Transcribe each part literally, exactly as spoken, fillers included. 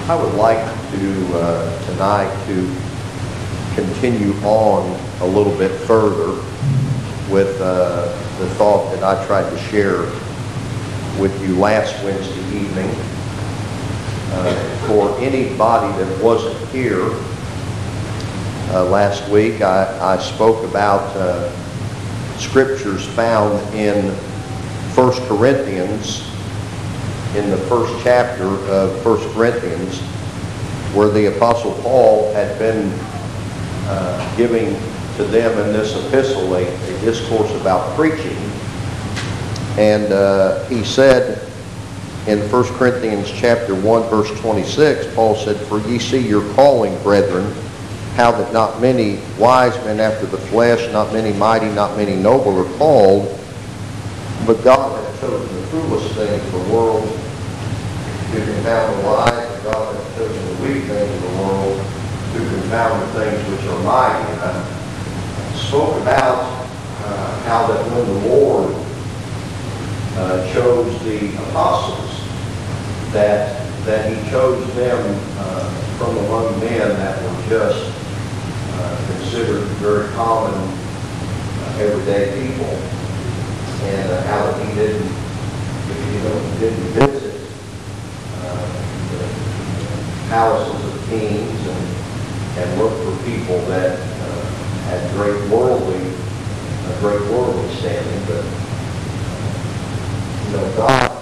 I would like to uh, tonight to continue on a little bit further with uh, the thought that I tried to share with you last Wednesday evening. Uh, for anybody that wasn't here uh, last week, I, I spoke about uh, scriptures found in First Corinthians, in the first chapter of First Corinthians, where the Apostle Paul had been uh, giving to them in this epistle a, a discourse about preaching. And uh, he said in First Corinthians chapter one, verse twenty-six, Paul said, "For ye see your calling, brethren, how that not many wise men after the flesh, not many mighty, not many noble are called, but God hath chosen the foolish things of the world to confound the wise, and God hath chosen the weak things of the world to confound the things which are mighty." And I spoke about uh, how that when the Lord uh, chose the apostles, that that He chose them uh, from among men that were just uh, considered very common, uh, everyday people, and uh, how that He didn't, you know, didn't visit uh, the palaces of kings and and look for people that uh, had great worldly, a great worldly standing, but you know, God,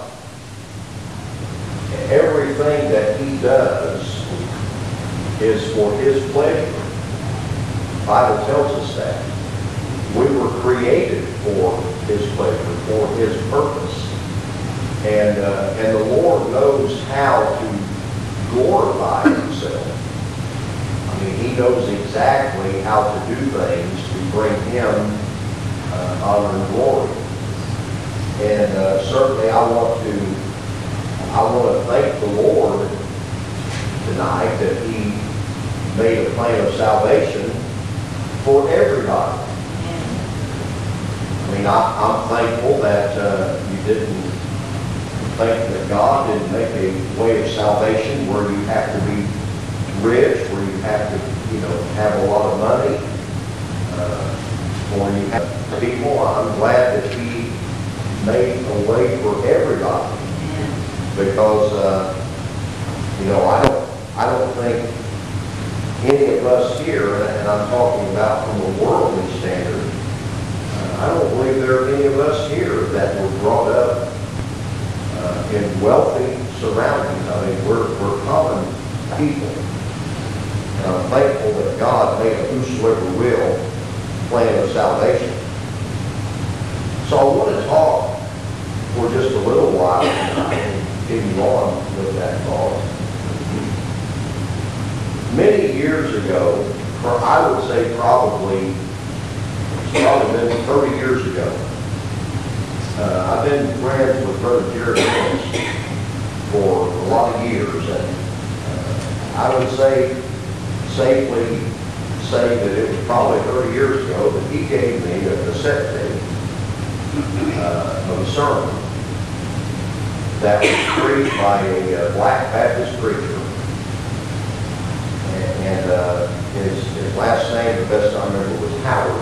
everything that He does is for His pleasure. The Bible tells us that. We were created for His pleasure, for His purpose. And, uh, and the Lord knows how to glorify Himself. I mean, He knows exactly how to do things to bring Him uh, honor and glory. And uh, certainly I want to I want to thank the Lord tonight that He made a plan of salvation for everybody. I mean, I, I'm thankful that uh, you didn't think that God didn't make a way of salvation where you have to be rich, where you have to, you know, have a lot of money, uh, or you have people. I'm glad that He made a way for everybody. Because, uh, you know, I don't, I don't think any of us here, and I'm talking about from a worldly standard, uh, I don't believe there are any of us here that were brought up uh, in wealthy surroundings. I mean, we're, we're common people. And I'm thankful that God made a whosoever will plan of salvation. So I want to talk for just a little while tonight, continue on with that thought. Many years ago, or I would say probably, it's probably been thirty years ago, uh, I've been friends with Brother Jerry Mills for a lot of years, and uh, I would say, safely say that it was probably thirty years ago that he gave me a cassette tape uh, of a sermon that was preached by a uh, Black Baptist preacher. And, and uh, his, his last name, the best I remember, was Howard.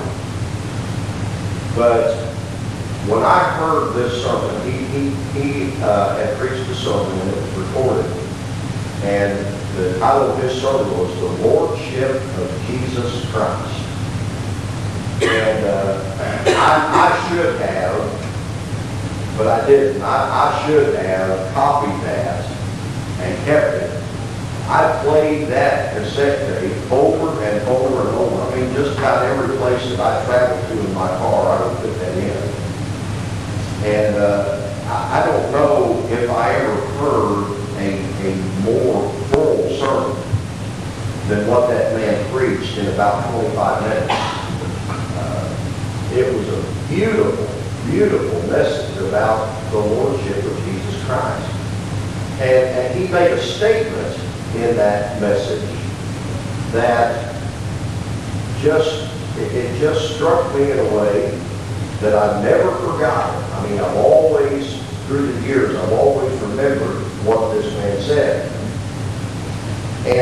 But when I heard this sermon, he, he, he uh, had preached the sermon and it was recorded. And the title of his sermon was The Lordship of Jesus Christ. And uh, I, I should have, but I didn't. I, I should have copied that and kept it. I played that cassette tape over and over and over. I mean, just about every place that I traveled to in my car, I would put that in. And uh, I, I don't know if I ever heard a, a more full sermon than what that man preached in about twenty-five minutes. Uh, it was a beautiful, beautiful message about the Lordship of Jesus Christ. And, and he made a statement in that message that just, it, it just struck me in a way that I've never forgotten. I mean, I've always, through the years, I've always remembered what this man said.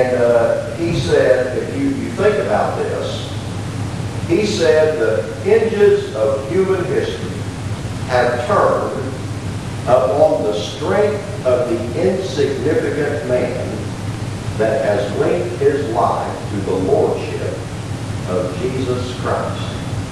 And uh, he said, if you, you think about this, he said the hinges of human history have turned upon the strength of the insignificant man that has linked his life to the lordship of Jesus Christ.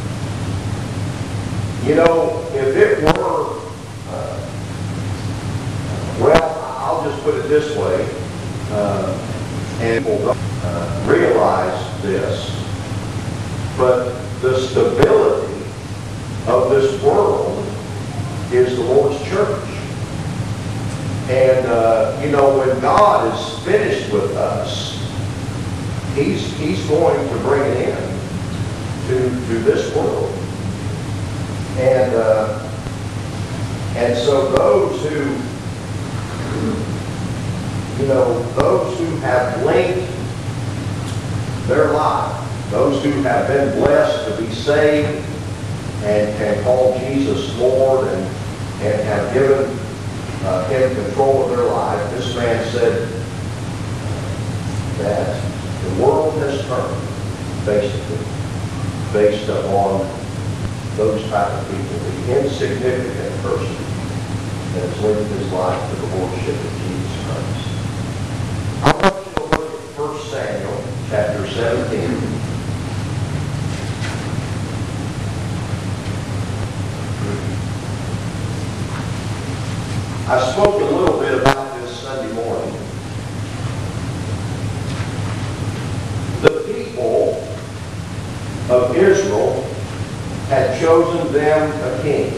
You know, if it were, uh, well, I'll just put it this way, uh, and people don't uh, realize this, but the stability of this world is the Lord's church. And, uh, you know, when God is finished with us, He's, he's going to bring it in to, to this world. And, uh, and so those who, you know, those who have linked their life, those who have been blessed to be saved and can call Jesus Lord and, and have given uh, Him control of their life, this man said that the world has turned, basically, based upon those type of people, the insignificant person that has linked his life to the lordship of Jesus Christ. I want you to look at First Samuel chapter seventeen. I spoke a little bit about this Sunday morning. The people of Israel had chosen them a king.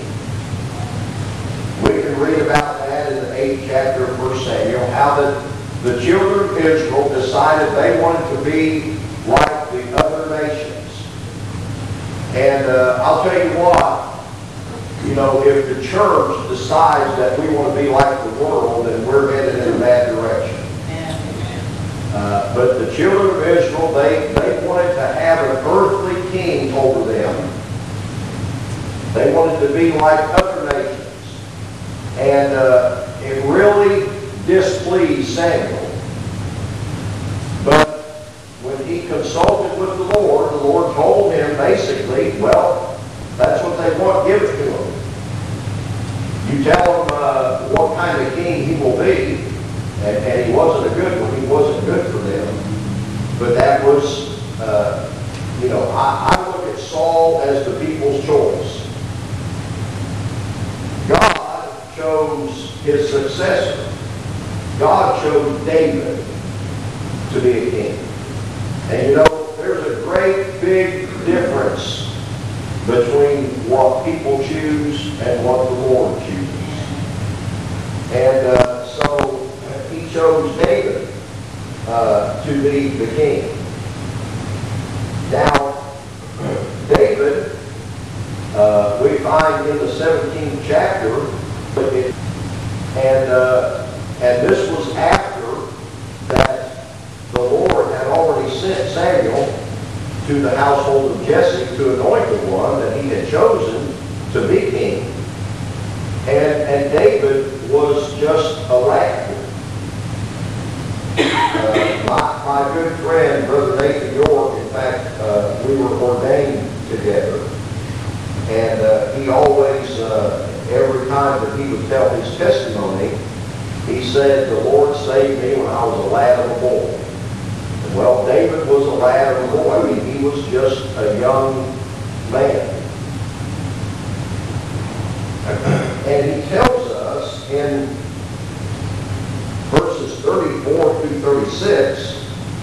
We can read about that in the eighth chapter of First Samuel, how that the children of Israel decided they wanted to be like the other nations. And uh, I'll tell you what, you know, if the church decides that we want to be like the world, then we're headed in that direction. Uh, but the children of Israel, they, they wanted to have an earthly king over them. They wanted to be like other nations. And uh, it really displeased Samuel. But when he consulted with the Lord, the Lord told him basically, well, that's what they want, give it to him. You tell him uh, what kind of king he will be, and, and he wasn't a good one. He wasn't good for them. But that was, uh, you know, I, I look at Saul as the people's choice. God chose his successor. God chose David to be a king. And you know, there's a great big difference between what people choose and what the Lord chooses. And uh, so he chose David uh, to be the king. Now, David, uh, we find in the seventeenth chapter, and, uh, and this was after that the Lord had already sent Samuel to the household of Jesse to anoint the one that he had chosen to be king. And, and David was just a lad. Uh, my, my good friend, Brother Nathan York, in fact, uh, we were ordained together. And uh, he always, uh, every time that he would tell his testimony, he said, the Lord saved me when I was a lad of a boy. Well, David was a lad of a boy. I mean, he was just a young man. And he tells us in verses thirty-four through thirty-six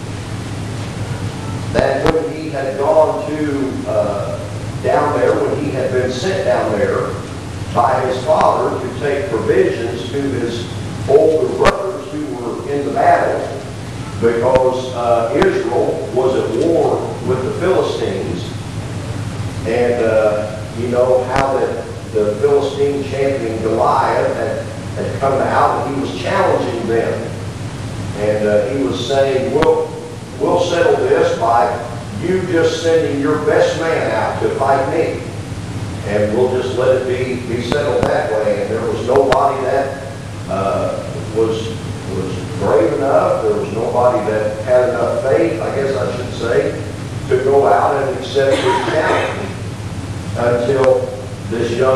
that when he had gone to uh, down there, when he had been sent down there by his father to take provisions to his older brothers who were in the battle, because uh, Israel was at war with the Philistines. And uh, you know how that the Philistine champion Goliath had, had come out and he was challenging them. And uh, he was saying, we'll, we'll settle this by you just sending your best man out to fight me. And we'll just let it be, be settled that way. And there was nobody that uh, was was brave enough. There was nobody that had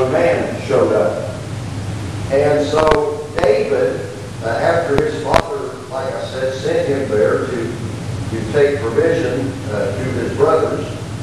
young man showed up. And so David, uh, after his father, like I said, sent him there to, to take provision uh, to his brothers,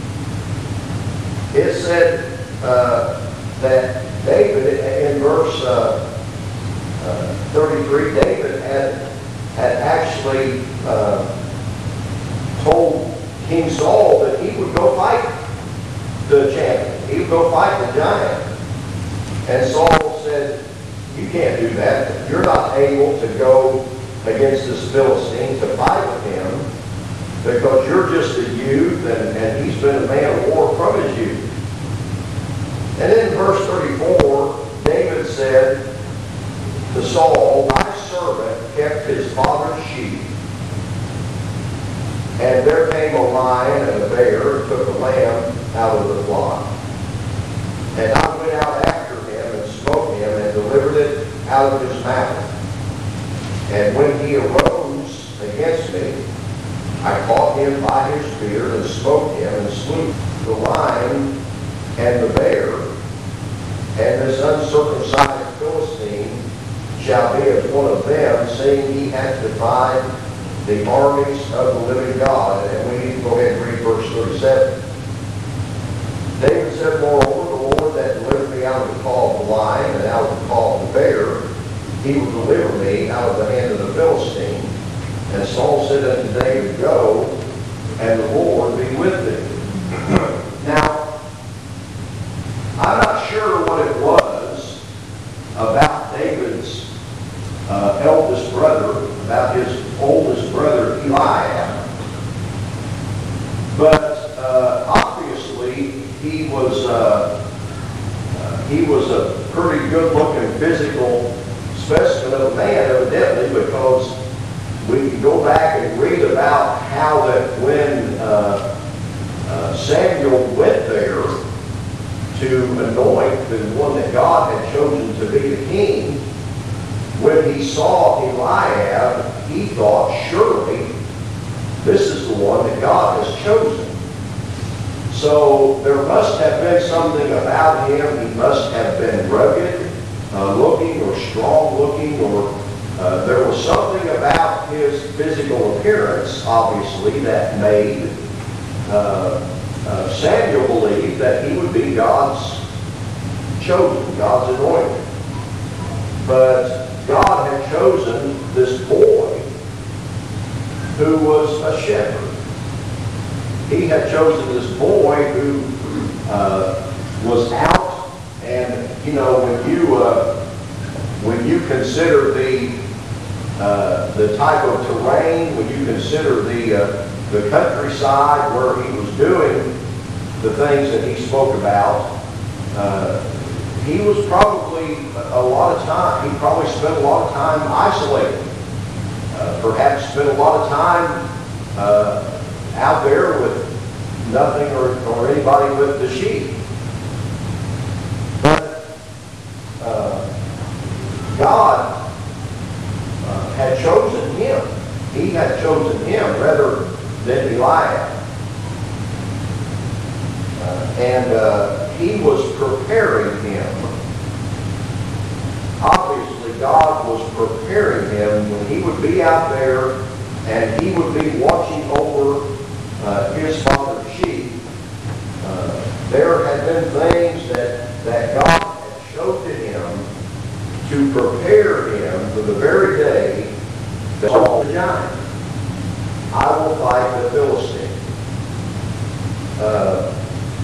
it said uh, that David, in verse uh, uh, thirty-three, David had, had actually uh, told King Saul that he would go fight the champion. He would go fight the giant. And Saul said, you can't do that. You're not able to go against this Philistine to fight with him because you're just a youth and, and he's been a man of war from his youth. And then in verse thirty-four, David said to Saul, my servant kept his father's sheep. And there came a lion and a bear and took a lamb out of the flock. And I went out after him and smote him and delivered it out of his mouth. And when he arose against me, I caught him by his beard and smote him and slew the lion and the bear. And this uncircumcised Philistine shall be as one of them, seeing he hath defied the armies of the living God. And we need to go ahead and read verse thirty-seven. David said, moreover, the Lord that delivered me out of the paw of the lion and out of the paw of the bear, he will deliver me out of the hand of the Philistine. And Saul said unto David, go, and the Lord be with thee. Now, I'm not sure what it was about David's uh, eldest brother, about his oldest brother Eliab, but uh, obviously he was uh, uh, he was a pretty good-looking physical specimen of a man, evidently, because we can go back and read about how that when uh, uh, Samuel went there to anoint the one that God had chosen to be the king, when he saw Eliab, he thought, surely this is the one that God has chosen. So there must have been something about him. He must have been rugged uh, looking or strong looking, or uh, there was something about his physical appearance, obviously, that made uh, uh, Samuel believe that he would be God's chosen, God's anointed. But God had chosen this boy who was a shepherd. He had chosen this boy who uh, was out, and you know, when you uh, when you consider the uh, the type of terrain, when you consider the uh, the countryside where he was doing the things that he spoke about, uh, he was probably a lot of time, he probably spent a lot of time isolated. Uh, perhaps spent a lot of time uh, out there with nothing or, or anybody with the sheep. But uh, God uh, had chosen him. He had chosen him rather than Eliab. Uh, and uh, he was preparing him. Obviously, God was preparing him when he would be out there and he would be watching over uh, his father's sheep. Uh, there had been things that, that God had showed to him to prepare him for the very day that saw the giant. I will fight the Philistine. Uh,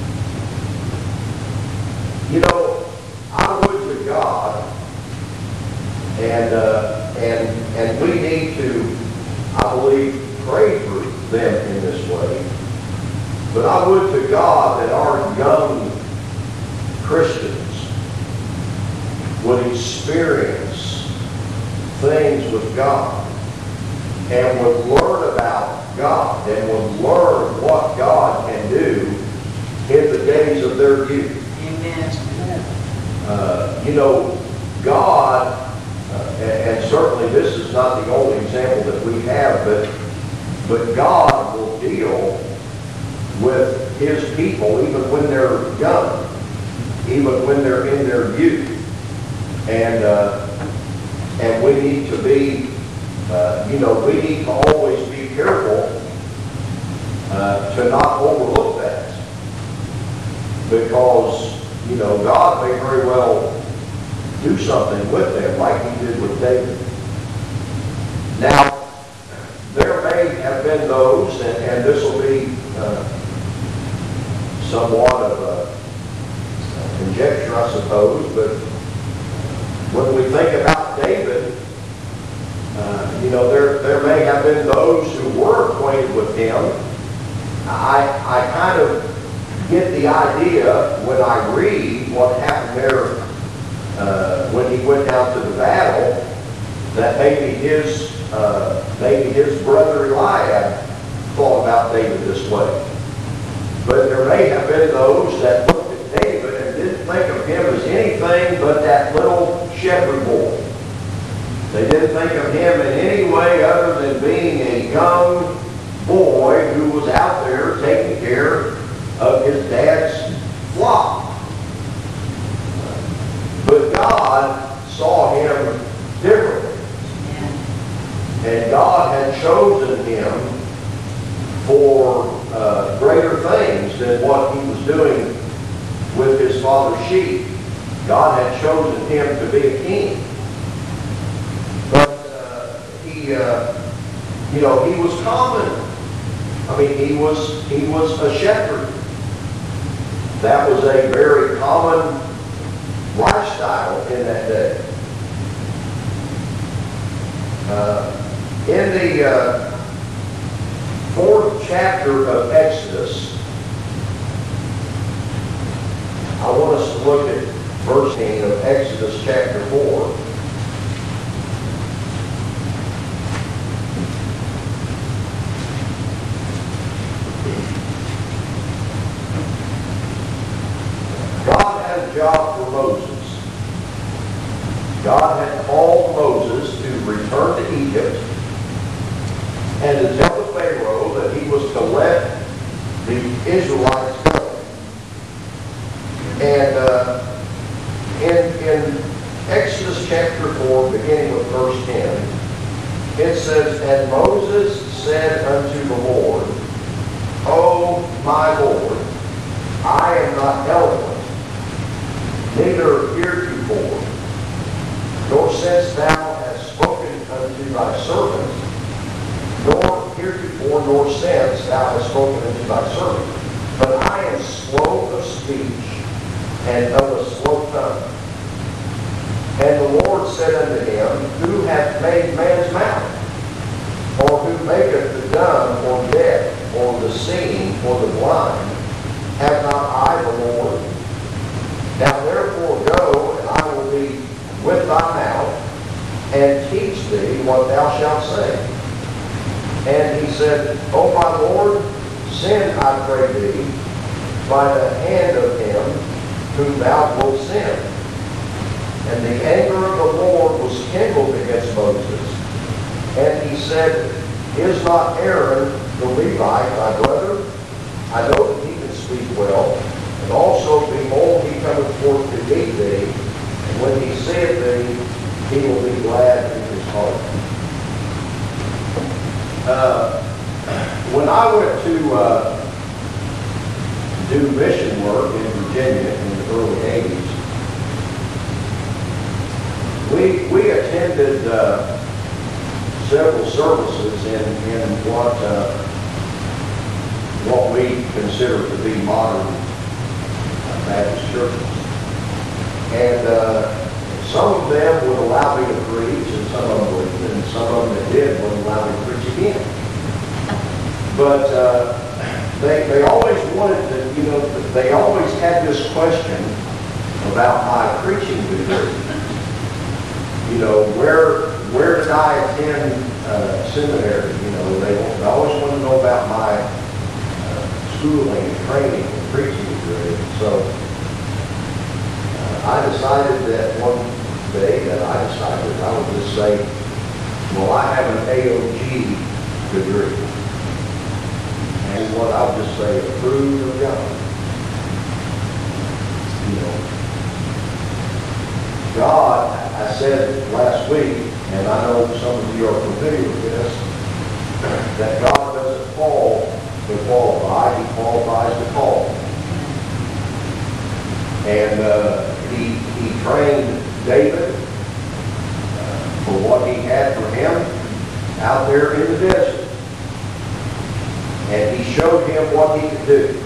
you know, I would to God, and uh, and and we need to, I believe, pray for them in this way. But I would to God that our young Christians would experience things with God and would learn about God and would learn what God can do in the days of their youth. Amen. Uh, you know, God, uh, and, and certainly this is not the only example that we have, but, but God will deal with his people even when they're young. even when they're in their youth. And, uh, and we need to be, uh, you know, we need to always be careful uh, to not overlook that. Because, you know, God may very well do something with them like he did with David. Now, there may have been those, and, and this will be uh, somewhat of a conjecture, I suppose, but when we think about David, uh, you know, there, there may have been those who were acquainted with him. I, I kind of get the idea when I read what happened there uh, when he went down to the battle, that maybe his, uh, maybe his brother Eliab thought about David this way. But there may have been those that looked at David and didn't think of him as anything but that little shepherd boy. They didn't think of him in any way other than being a young boy who was out there taking care of his dad's flock. But God saw him differently. And God had chosen him for uh, greater things than what he was doing with his father's sheep. God had chosen him to be a king. But uh, he, uh, you know, he was common. I mean, he was, he was a shepherd. That was a very common lifestyle in that day. Uh, in the uh, fourth chapter of Exodus, I want us to look at verse eight of Exodus chapter four. God had a job for Moses. God had called Moses to return to Egypt and to tell the Pharaoh that he was to let the Israelites go. And uh, in, in Exodus chapter four, beginning with verse ten, it says, "And Moses said unto the Lord, O my Lord, I am not eloquent, neither heretofore, nor since thou hast spoken unto thy servant, nor heretofore, nor since thou hast spoken unto thy servant. But I am slow of speech, and of a slow tongue. And the Lord said unto him, Who hath made man's mouth? Or who maketh the dumb, or deaf, or the seeing, or the blind? Have not I the Lord? Now therefore go, and I will be with thy mouth, and teach thee what thou shalt say. And he said, O my Lord, send, I pray thee, by the hand of him whom thou wilt send. And the anger of the Lord was kindled against Moses. And he said, Is not Aaron the Levite thy brother? I know that he can speak well. And also, behold, he cometh forth to meet thee. And when he seeth thee, he will be glad in his heart." Uh, when I went to uh, do mission work in Virginia in the early eighties, we, we attended uh, several services in, in what, uh, what we consider to be modern uh, Baptist churches. And uh, some of them would allow me to preach, and some of them wouldn't, and some of them that did wouldn't allow me to preach again. But uh, they, they always wanted to, you know, they always had this question about my preaching degree. You know, where where did I attend uh, seminary? You know, they, they always want to know about my uh, schooling and training and preaching degree. So uh, I decided that one day that I decided I would just say, well, I have an A O G degree. And what I'll just say, approved of God. You know, God, I said last week, and I know some of you are familiar with this, that God doesn't call to qualify, He qualifies to call. And uh, he, he trained David uh, for what He had for him out there in the desert. And He showed him what he could do.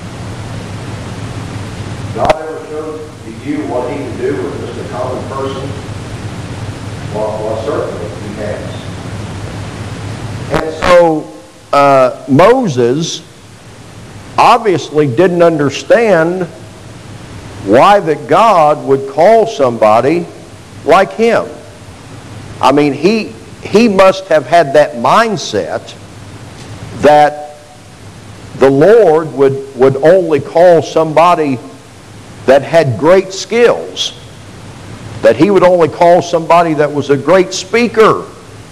God ever showed to you what He could do with just a common person? Well, well certainly He has. And so uh, Moses obviously didn't understand why that God would call somebody like him. I mean, he, he must have had that mindset that the Lord would, would only call somebody that had great skills, that He would only call somebody that was a great speaker,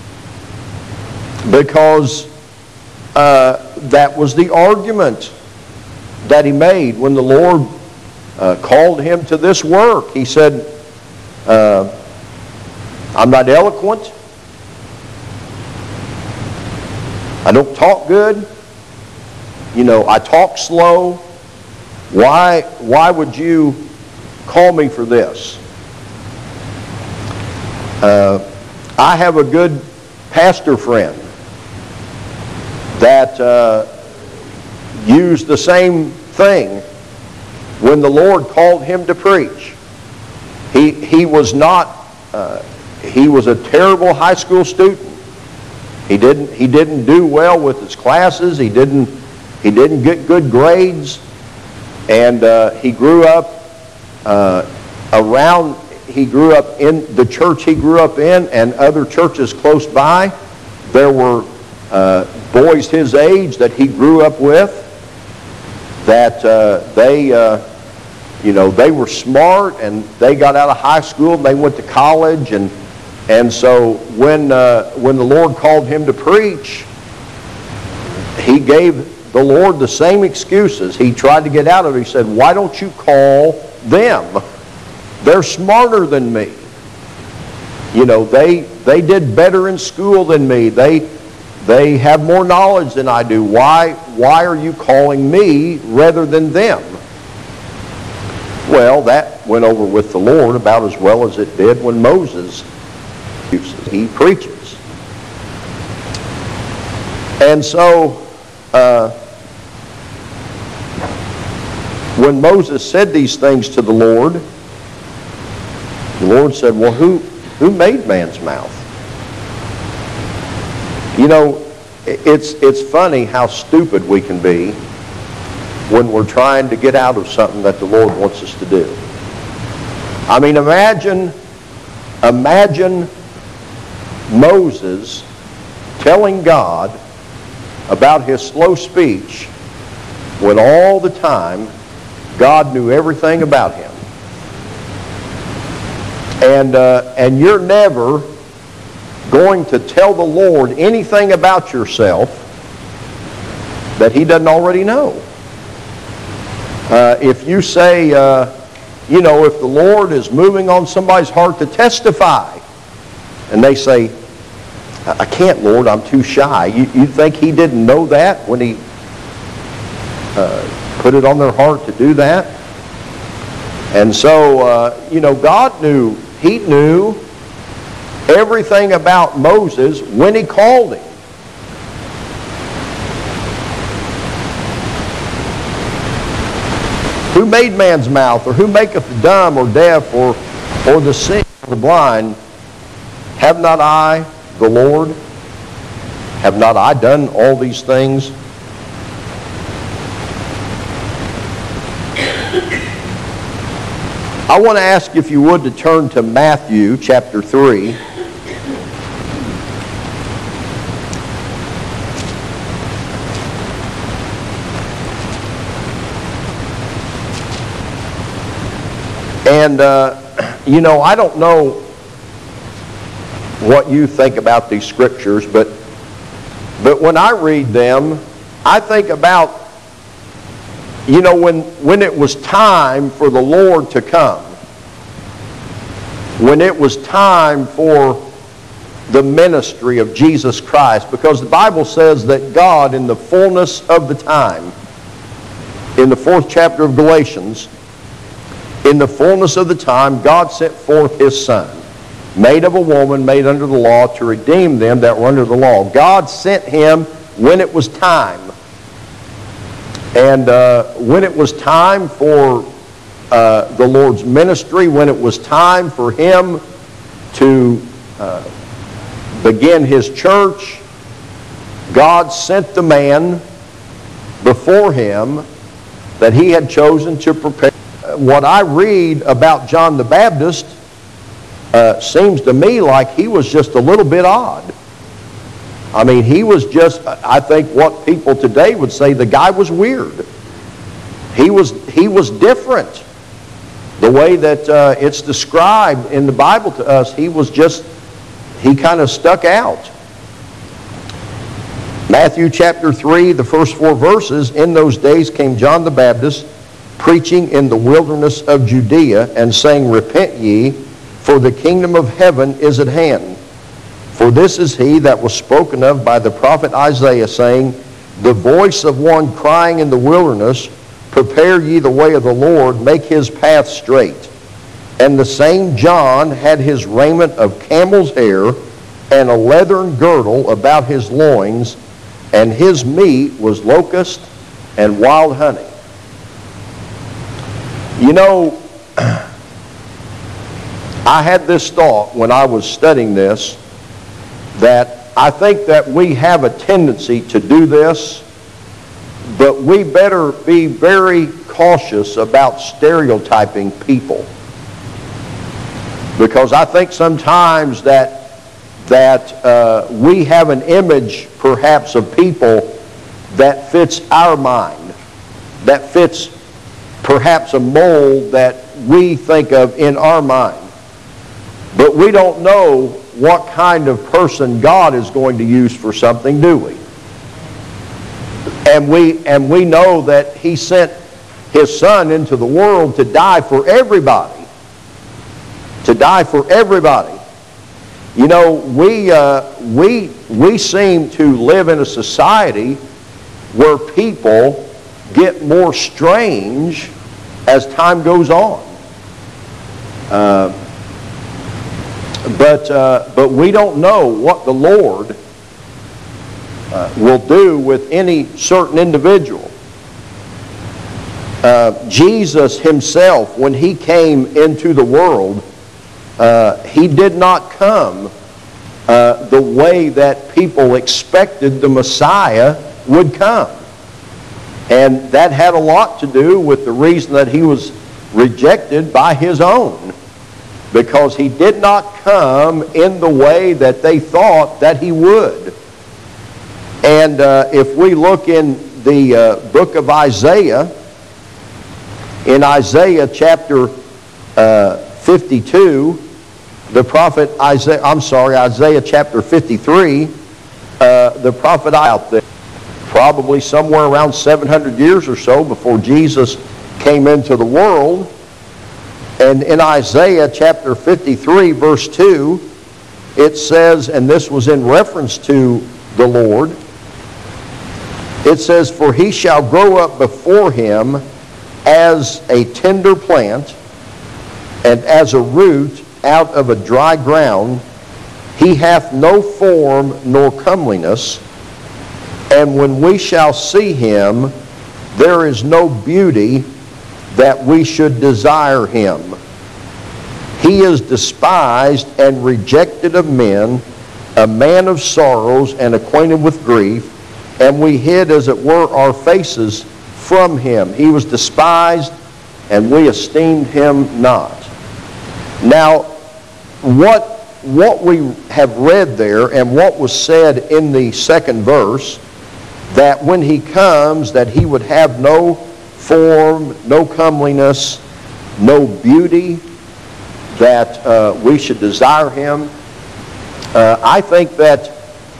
because uh, that was the argument that he made when the Lord uh, called him to this work. He said, uh, I'm not eloquent, I don't talk good, you know, I talk slow. Why, why would you call me for this? Uh, I have a good pastor friend that uh, used the same thing when the Lord called him to preach. He, he was not, uh, he was a terrible high school student. He didn't, he didn't do well with his classes. He didn't, he didn't get good grades. And uh, he grew up uh, around, he grew up in the church he grew up in and other churches close by. There were uh, boys his age that he grew up with that uh, they, uh, you know, they were smart and they got out of high school and they went to college. And, and so when, uh, when the Lord called him to preach, he gave the Lord the same excuses. He tried to get out of it. He said, why don't you call them? They're smarter than me. You know, they they did better in school than me. They they have more knowledge than I do. Why why are you calling me rather than them? Well, that went over with the Lord about as well as it did when Moses he preaches. And so Uh, when Moses said these things to the Lord, the Lord said, well, who, who made man's mouth? You know, it's, it's funny how stupid we can be when we're trying to get out of something that the Lord wants us to do. I mean, imagine, imagine Moses telling God about his slow speech when all the time God knew everything about him. And, uh, and you're never going to tell the Lord anything about yourself that He doesn't already know. Uh, if you say, uh, you know, if the Lord is moving on somebody's heart to testify, and they say, I can't, Lord, I'm too shy. You, you think He didn't know that when He uh, put it on their heart to do that? And so, uh, you know, God knew, He knew everything about Moses when He called him. Who made man's mouth, or who maketh the dumb or deaf, or, or the sick or the blind? Have not I, the Lord? Have not I done all these things? I want to ask if you would to turn to Matthew chapter three. And, uh, you know, I don't know what you think about these scriptures, but, but when I read them, I think about, you know, when, when it was time for the Lord to come. when it was time for the ministry of Jesus Christ, because the Bible says that God, in the fullness of the time, in the fourth chapter of Galatians, in the fullness of the time, God sent forth His Son, made of a woman, made under the law, to redeem them that were under the law. God sent Him when it was time. And uh, when it was time for uh, the Lord's ministry, when it was time for Him to uh, begin His church, God sent the man before Him that He had chosen to prepare. What I read about John the Baptist uh, seems to me like he was just a little bit odd. I mean, he was just, I think what people today would say, the guy was weird. He was, he was different. The way that uh, it's described in the Bible to us, he was just, he kind of stuck out. Matthew chapter three, the first four verses, in those days came John the Baptist, preaching in the wilderness of Judea, and saying, Repent ye, for the kingdom of heaven is at hand. For this is he that was spoken of by the prophet Isaiah, saying, The voice of one crying in the wilderness, Prepare ye the way of the Lord, make his path straight. And the same John had his raiment of camel's hair, and a leathern girdle about his loins, and his meat was locust and wild honey. You know, I had this thought when I was studying this, that I think that we have a tendency to do this, but we better be very cautious about stereotyping people. Because I think sometimes that, that uh, we have an image, perhaps, of people that fits our mind, that fits perhaps a mold that we think of in our mind. But we don't know what kind of person God is going to use for something, do we? And we, and we know that He sent His Son into the world to die for everybody. To die for everybody. You know, we, uh, we, we seem to live in a society where people get more strange as time goes on. Uh, but, uh, but we don't know what the Lord uh, will do with any certain individual. Uh, Jesus Himself, when He came into the world, uh, He did not come uh, the way that people expected the Messiah would come. And that had a lot to do with the reason that He was rejected by His own. Because He did not come in the way that they thought that He would. And uh, if we look in the uh, book of Isaiah, in Isaiah chapter uh, fifty-two, the prophet Isaiah, I'm sorry, Isaiah chapter fifty-three, uh, the prophet out there, probably somewhere around seven hundred years or so before Jesus came into the world. And in Isaiah chapter fifty-three, verse two, it says, and this was in reference to the Lord, it says, For he shall grow up before him as a tender plant, and as a root out of a dry ground. He hath no form nor comeliness, and when we shall see him, there is no beauty that we should desire him. He is despised and rejected of men, a man of sorrows and acquainted with grief, and we hid, as it were, our faces from him. He was despised, and we esteemed him not. Now, what, what we have read there, and what was said in the second verse, that when he comes, that he would have no form, no comeliness, no beauty, that uh, we should desire him. Uh, I think that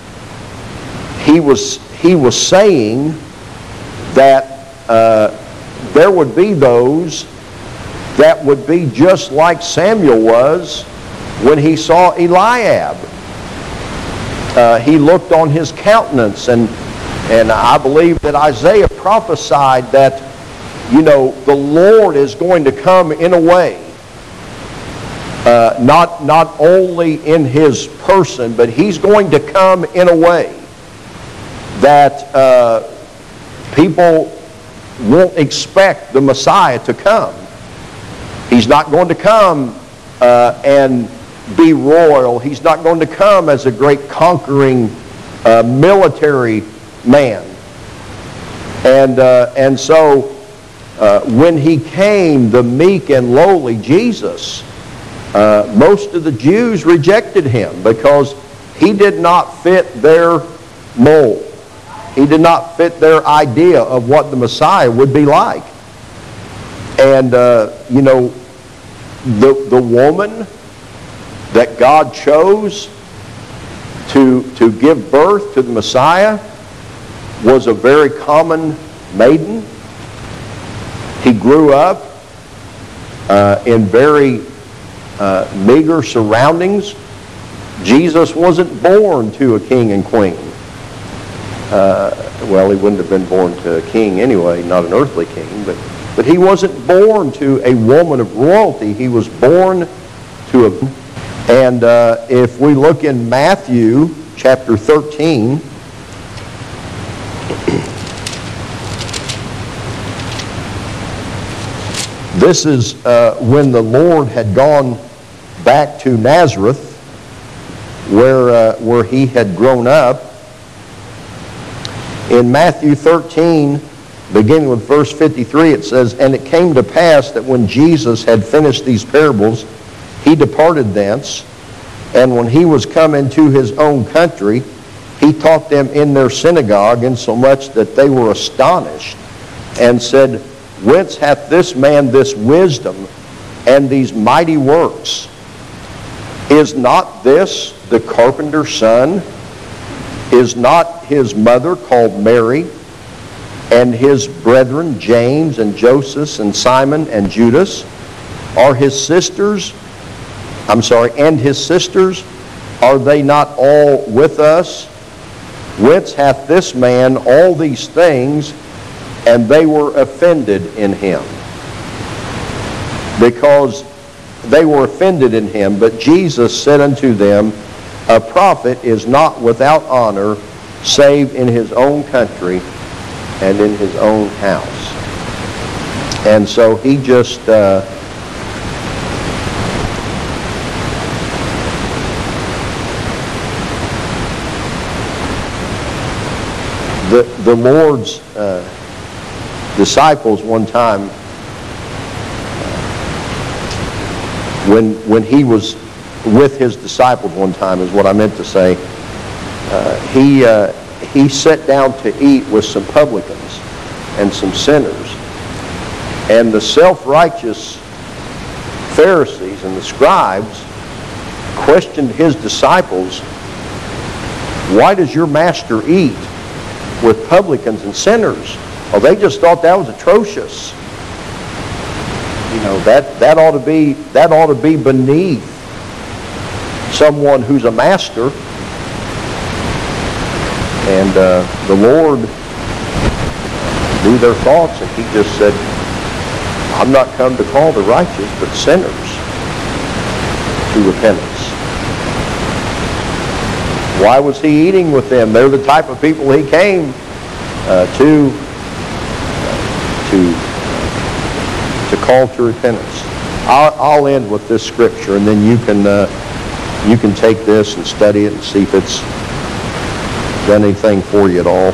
he was, he was saying that uh, there would be those that would be just like Samuel was when he saw Eliab, uh, he looked on his countenance, and and I believe that Isaiah prophesied that, you know, the Lord is going to come in a way, uh, not not only in his person, but he's going to come in a way that uh, people won't expect the Messiah to come. He's not going to come uh, and be royal. He's not going to come as a great conquering uh, military man. And, uh, and so uh, when he came, the meek and lowly Jesus, uh, most of the Jews rejected him because he did not fit their mold. He did not fit their idea of what the Messiah would be like. And, uh, you know, the, the woman that God chose to, to give birth to the Messiah was a very common maiden. He grew up uh, in very uh, meager surroundings. Jesus wasn't born to a king and queen. Uh, well, he wouldn't have been born to a king anyway, not an earthly king, but, but he wasn't born to a woman of royalty. He was born to a... And uh, if we look in Matthew chapter thirteen, this is uh, when the Lord had gone back to Nazareth, where, uh, where he had grown up. In Matthew thirteen, beginning with verse fifty-three, it says, "And it came to pass that when Jesus had finished these parables, he departed thence, and when he was come into his own country, he taught them in their synagogue, insomuch that they were astonished, and said, Whence hath this man this wisdom and these mighty works? Is not this the carpenter's son? Is not his mother called Mary, and his brethren James and Joseph and Simon and Judas? Are his sisters, I'm sorry, and his sisters, are they not all with us? Whence hath this man all these things? And they were offended in him." Because they were offended in him. But Jesus said unto them, "A prophet is not without honor, save in his own country and in his own house." And so he just uh, the the Lord's uh, disciples one time, when when he was with his disciples one time, is what I meant to say. Uh, he uh, he sat down to eat with some publicans and some sinners, and the self-righteous Pharisees and the scribes questioned his disciples, "Why does your master eat with publicans and sinners?" Well, they just thought that was atrocious. You know, that, that ought to be that ought to be beneath someone who's a master. And uh, the Lord knew their thoughts, and he just said, "I'm not come to call the righteous, but sinners to repentance." Why was he eating with them? They're the type of people he came uh, to, uh, to, to call to repentance. I'll, I'll end with this scripture, and then you can uh, you can take this and study it and see if it's done anything for you at all.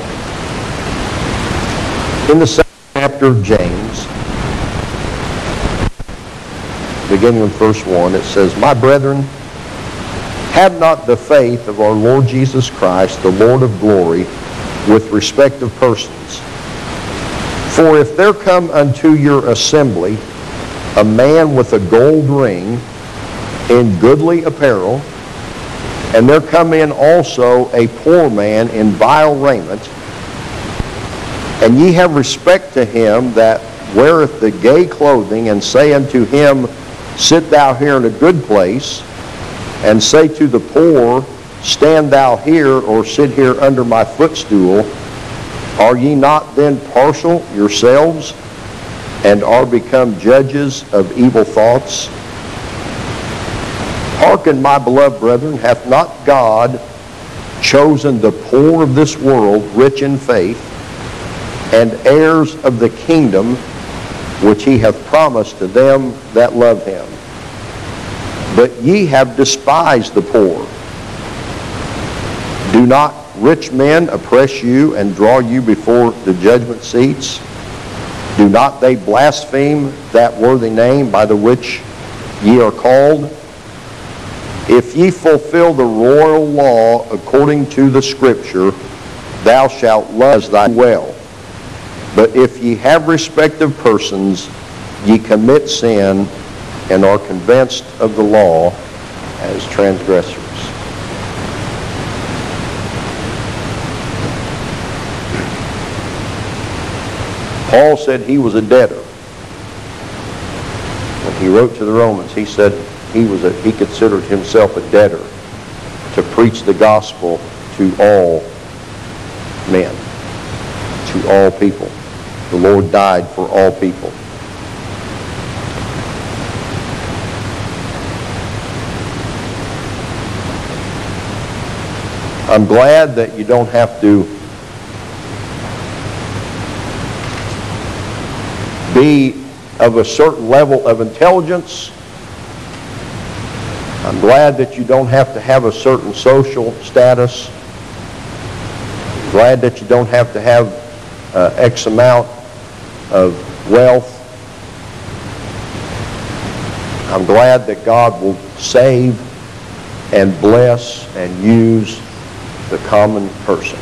In the second chapter of James, beginning with verse one, it says, "My brethren, have not the faith of our Lord Jesus Christ, the Lord of glory, with respect of persons. For if there come unto your assembly a man with a gold ring in goodly apparel, and there come in also a poor man in vile raiment, and ye have respect to him that weareth the gay clothing, and say unto him, Sit thou here in a good place, and say to the poor, stand thou here, or sit here under my footstool, are ye not then partial yourselves, and are become judges of evil thoughts? Hearken, my beloved brethren, hath not God chosen the poor of this world rich in faith, and heirs of the kingdom which he hath promised to them that love him? But ye have despised the poor. Do not rich men oppress you and draw you before the judgment seats? Do not they blaspheme that worthy name by the which ye are called? If ye fulfill the royal law according to the Scripture, thou shalt love thy well. But if ye have respect of persons, ye commit sin, and are convinced of the law as transgressors. Paul said he was a debtor. When he wrote to the Romans, he said he was a, he considered himself a debtor to preach the gospel to all men, to all people. The Lord died for all people. I'm glad that you don't have to be of a certain level of intelligence. I'm glad that you don't have to have a certain social status. I'm glad that you don't have to have uh, X amount of wealth. I'm glad that God will save and bless and use the common person.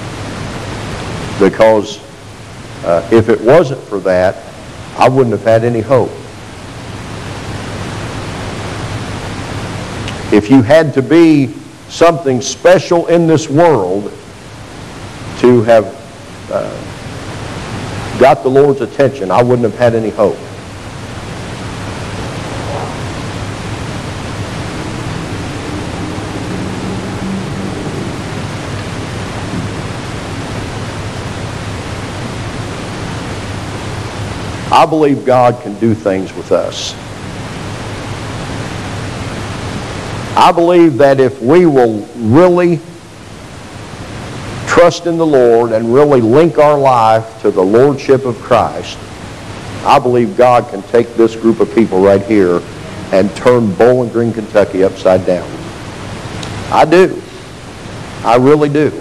Because uh, if it wasn't for that, I wouldn't have had any hope. If you had to be something special in this world to have uh, got the Lord's attention, I wouldn't have had any hope. I believe God can do things with us. I believe that if we will really trust in the Lord and really link our life to the Lordship of Christ, I believe God can take this group of people right here and turn Bowling Green, Kentucky upside down. I do. I really do.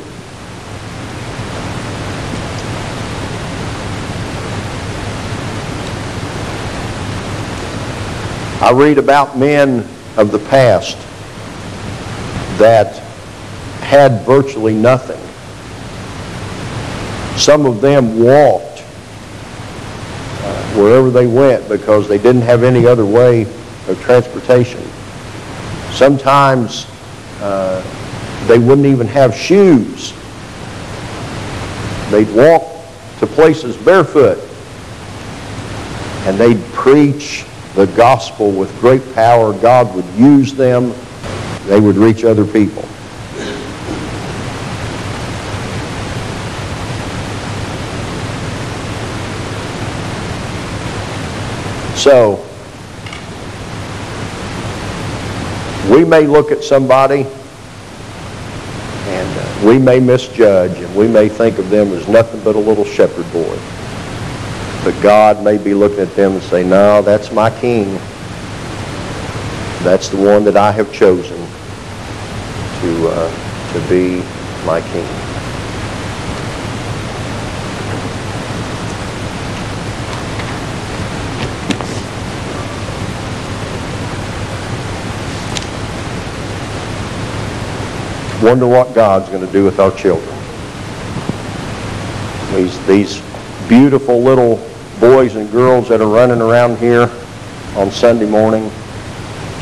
I read about men of the past that had virtually nothing. Some of them walked uh, wherever they went because they didn't have any other way of transportation. Sometimes uh, they wouldn't even have shoes. They'd walk to places barefoot, and they'd preach the gospel with great power. God would use them. They would reach other people. So, we may look at somebody and uh, we may misjudge, and we may think of them as nothing but a little shepherd boy. But God may be looking at them and say, no, that's my king. That's the one that I have chosen to, uh, to be my king. Wonder what God's going to do with our children. These, these beautiful little boys and girls that are running around here on Sunday morning.